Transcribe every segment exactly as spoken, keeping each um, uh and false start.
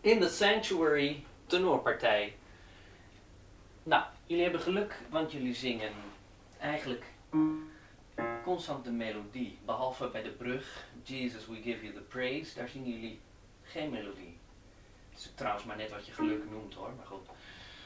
In the Sanctuary tenorpartij. Nou, jullie hebben geluk, want jullie zingen eigenlijk constant de melodie. Behalve bij de brug, Jesus we give you the praise, daar zingen jullie geen melodie. Het is trouwens maar net wat je geluk noemt hoor, maar goed.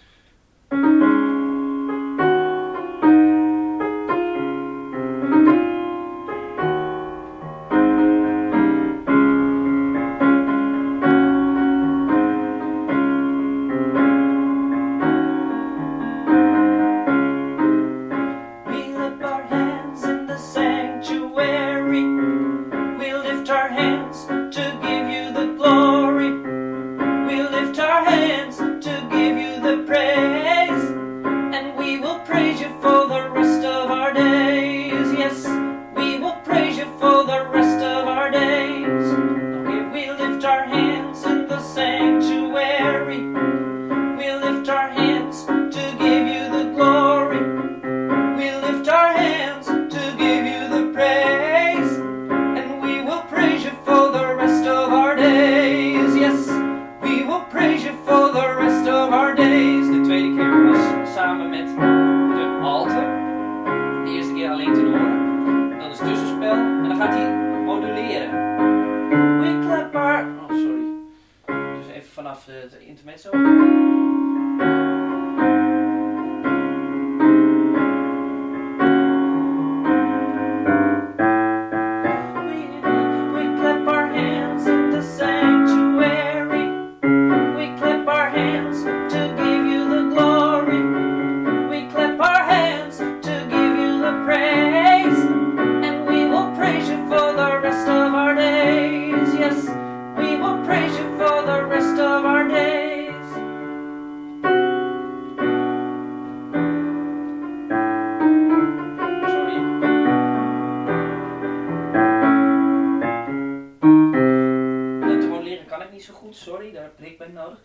Sorry, daar heb ik bij nodig.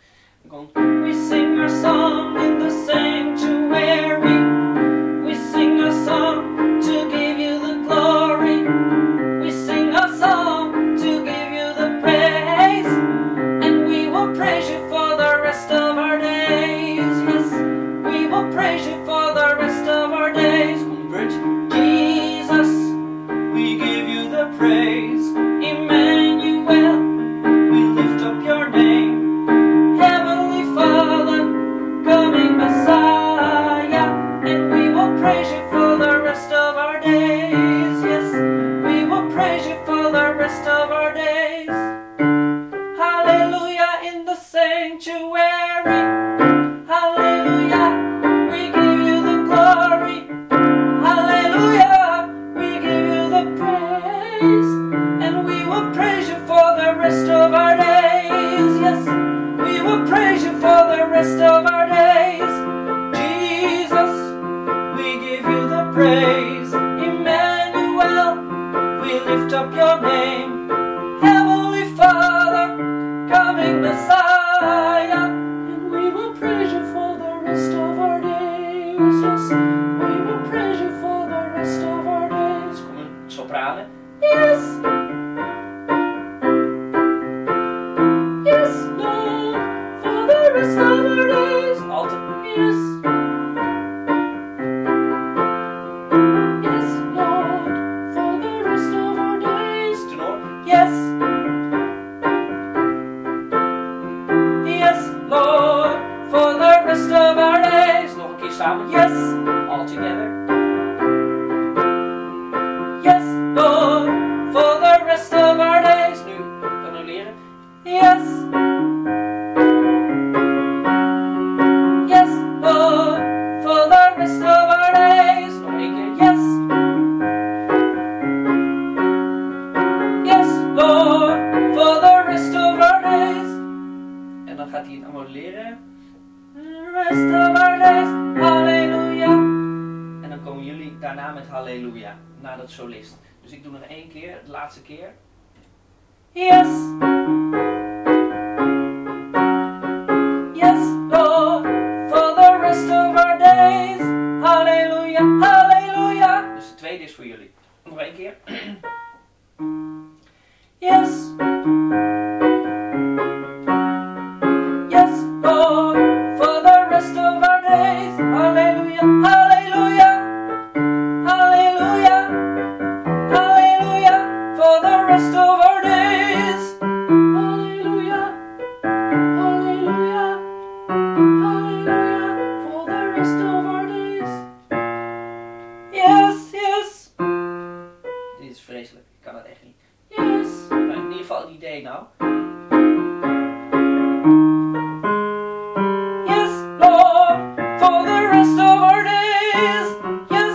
We sing our song in the sanctuary. We sing our song to give you the glory. We sing our song to give you the praise. And we will praise you for the rest of our days. Yes, we will praise you for the rest of our days. Come bridge. Jesus, we give you the praise. Emmanuel, we lift up your name. Heavenly Father, coming Messiah, and we will praise you for the rest of our days. Yes, we will praise you for the rest of our days. Hallelujah in the sanctuary. Hallelujah, we give you the glory. Hallelujah, we give you the praise. And we will praise you for the rest of our days. Yes, we will praise you for the rest of our days. Jesus, we give you the praise. Emmanuel, we lift up your name. Heavenly Father, coming Messiah, and we will praise you for the rest of our days. Yes, we will praise you for the rest of our days. Kom een sopranen. Yes. Yes, Lord, for the rest of our days. Altijd. Yes. Yes, Lord, for the rest of our days. Tenor. Yes. Yes, Lord, for the rest of our days. Nog een keer samen. Yes. All together. Yes, Lord, for the rest of our days. Nu, kan u leren. Yes. Yes, Lord, for the rest of our days. Nog één keer. Yes. Yes, Lord, for the rest of our days. En dan gaat hij het allemaal leren. The rest of our days. Halleluja. En dan komen jullie daarna met halleluja. Na dat solist. Dus ik doe nog één keer, de laatste keer. Yes. Yes, Lord, for the rest of our days. Hallelujah, hallelujah. Dus de tweede is voor jullie. Nog één keer. Yes. één nou. Yes, Lord, for the rest of our days. Yes.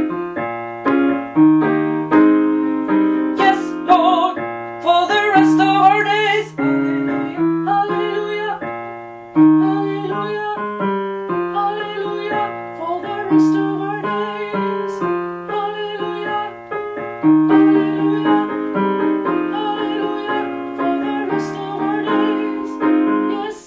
Yes, Lord, for the rest of our days. Hallelujah, hallelujah, hallelujah, hallelujah, for the rest of our days. Hallelujah, hallelujah, hallelujah, for the rest of our days. Yes.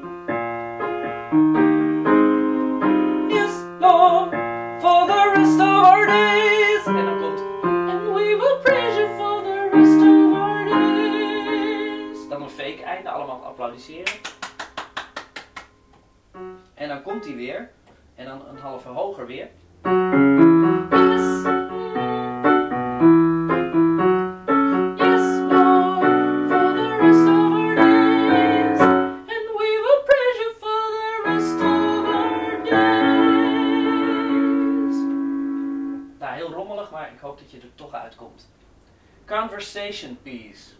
Yes, Lord, for the rest of our days. En dan komt, and we will praise you for the rest of our days. Dan een fake einde, allemaal applaudisseren. En dan komt hij weer. En dan een halve hoger weer. Yes. Yes, Lord, for the rest of our days. And we will praise you for the rest of our days. Nou, heel rommelig, maar ik hoop dat je er toch uitkomt. Conversation piece.